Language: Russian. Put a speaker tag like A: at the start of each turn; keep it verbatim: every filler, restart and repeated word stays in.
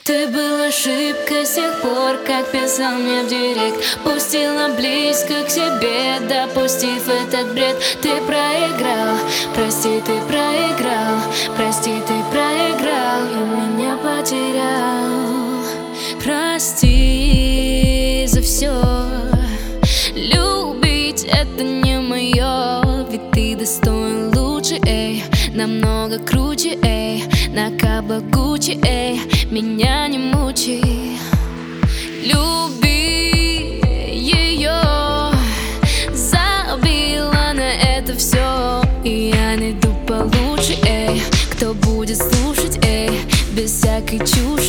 A: Ты был ошибкой с тех пор, как писал мне в директ. Пустила близко к себе, допустив этот бред. Ты проиграл, прости, ты проиграл, прости, ты проиграл и меня потерял. Прости за все, любить это не мое, ведь ты достоин лучше, эй, намного круче, эй, на каблук Гуччи, эй, меня не мучи. Люби ее, забила на это все, и я найду получше, эй, кто будет слушать, эй, без всякой чуши.